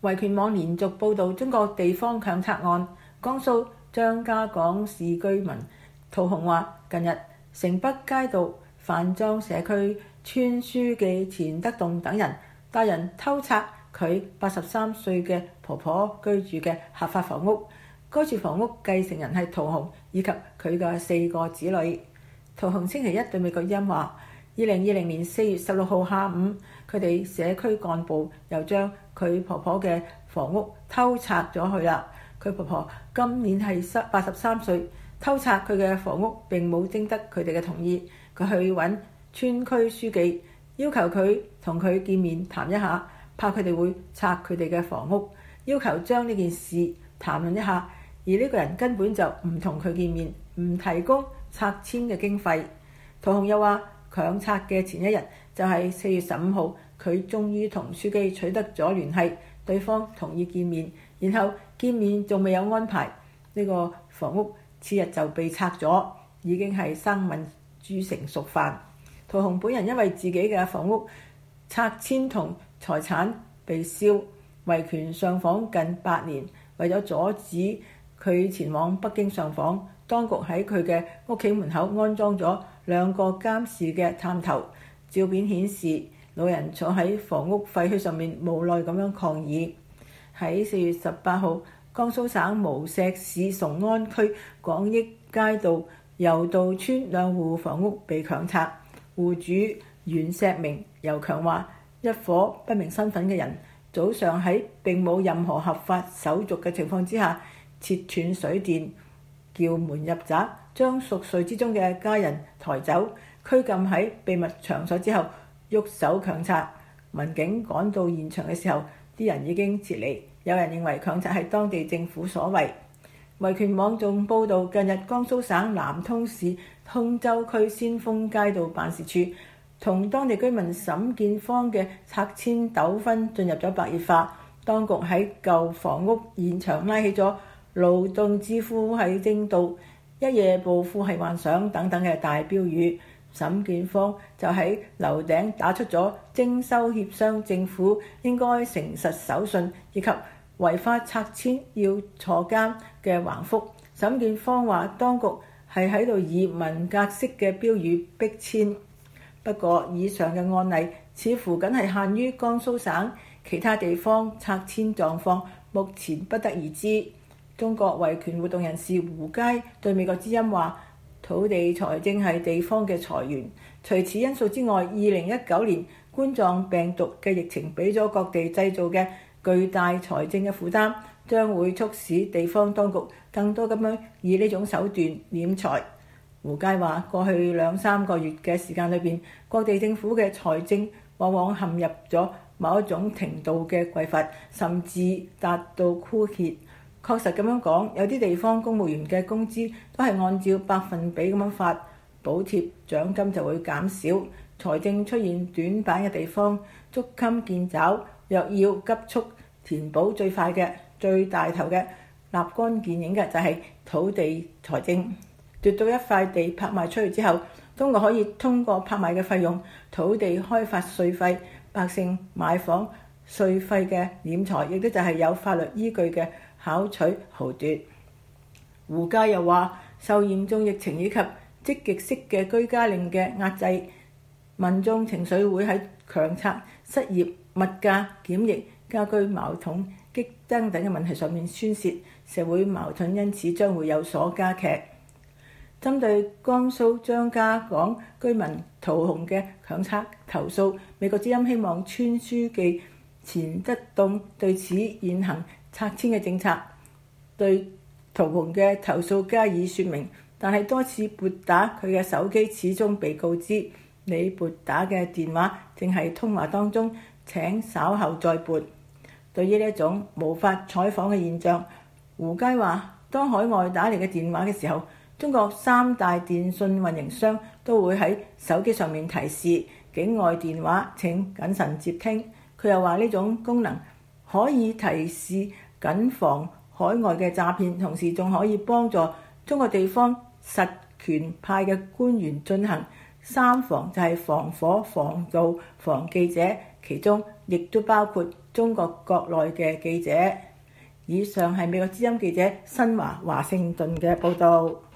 維權網連續報導中國地方強拆案，江蘇張家港市居民陶雄話：近日城北街道范莊社區村書記錢德棟等人帶人偷拆佢83歲嘅婆婆居住嘅合法房屋。該處房屋繼承人係陶雄以及佢嘅4個子女。陶雄星期一對美國之音話：2020年4月16號下午，佢哋社區幹部又將佢婆婆嘅房屋偷拆咗去啦。佢婆婆今年係83歲，偷拆佢嘅房屋並冇徵得佢哋嘅同意。佢去揾村區書記，要求佢同佢見面談一下，怕佢哋會拆佢哋嘅房屋，要求將呢件事談論一下。而呢個人根本就唔同佢見面，唔提供拆遷嘅經費。陶雄又話：強拆嘅前一日就係4月15號，佢終於同書記取得咗聯繫，對方同意見面，然後見面仲未有安排，呢個房屋次日就被拆咗，已經係生米煮成熟飯。陶雄本人因為自己嘅房屋拆遷同財產被燒，維權上訪近8年，為咗阻止佢前往北京上訪，當局喺佢嘅屋企門口安裝咗2個監視嘅探頭。照片顯示，老人坐喺房屋廢墟上面，無奈咁樣抗議。喺4月18號，江蘇省無錫市崇安區廣益街道柔道村2戶房屋被強拆，戶主袁錫明、尤強話：一夥不明身份嘅人早上喺並冇任何合法手續嘅情況之下，切斷水電、撬門入宅，將熟睡之中嘅家人抬走，拘禁喺秘密場所之後，喐手強拆。民警趕到現場嘅時候，啲人已經撤離。有人認為強拆係當地政府所為。維權網仲報導，近日江蘇省南通市通州區先鋒街道辦事處同當地居民沈建芳嘅拆遷糾紛進入咗白熱化。當局喺舊房屋現場拉起咗勞動致富係正道、一夜暴富係幻想等等嘅大標語。沈建芳就喺樓頂打出咗徵收協商政府應該誠實守信以及違法拆遷要坐監嘅橫幅。沈建芳話當局係喺度以文革式嘅標語逼遷。不過以上嘅案例似乎僅係限於江蘇省，其他地方拆遷狀況目前不得而知。中國維權活動人士胡佳對美國之音話：土地財政係地方嘅財源。除此因素之外，2019年冠狀病毒嘅疫情俾咗各地製造嘅巨大財政嘅負擔，將會促使地方當局更多咁樣以呢種手段斂財。胡佳話：過去2-3個月嘅時間裏邊，各地政府嘅財政往往陷入咗某一種程度嘅匱乏，甚至達到枯竭。確實咁樣講，有啲地方公務員嘅工資都係按照百分比咁樣發，補貼獎金就會減少。財政出現短板嘅地方，捉襟見肘。若要急速填補，最快嘅、最大頭嘅、立竿見影嘅就係土地財政。奪到一塊地拍賣出去之後，中國可以通過拍賣嘅費用、土地開發稅費、百姓買房稅費嘅斂財，亦都就係有法律依據嘅巧取豪奪。胡佳又話：受嚴重疫情以及積極式嘅居家令嘅壓制，民眾情緒會喺強拆、失業、物價、檢疫、家居矛盾激增等嘅問題上面宣泄，社會矛盾因此將會有所加劇。針對江蘇張家港居民陶雄嘅強拆投訴，美國之音希望村書記錢德棟對此現行拆遷嘅政策對陶雄嘅投訴加以說明，但係多次撥打佢嘅手機始終被告知你撥打嘅電話正係通話當中，請稍後再撥。對於呢一種無法採訪嘅現象，胡佳話：當海外打嚟嘅電話嘅時候，中國3大電信運營商都會喺手機上面提示境外電話請謹慎接聽。佢又話呢種功能可以提示謹防海外嘅詐騙，同時仲可以幫助中國地方實權派嘅官員進行3防，就係防火、防盜、防記者，其中亦都包括中國國內嘅記者。以上係美國之音記者新華盛頓嘅報導。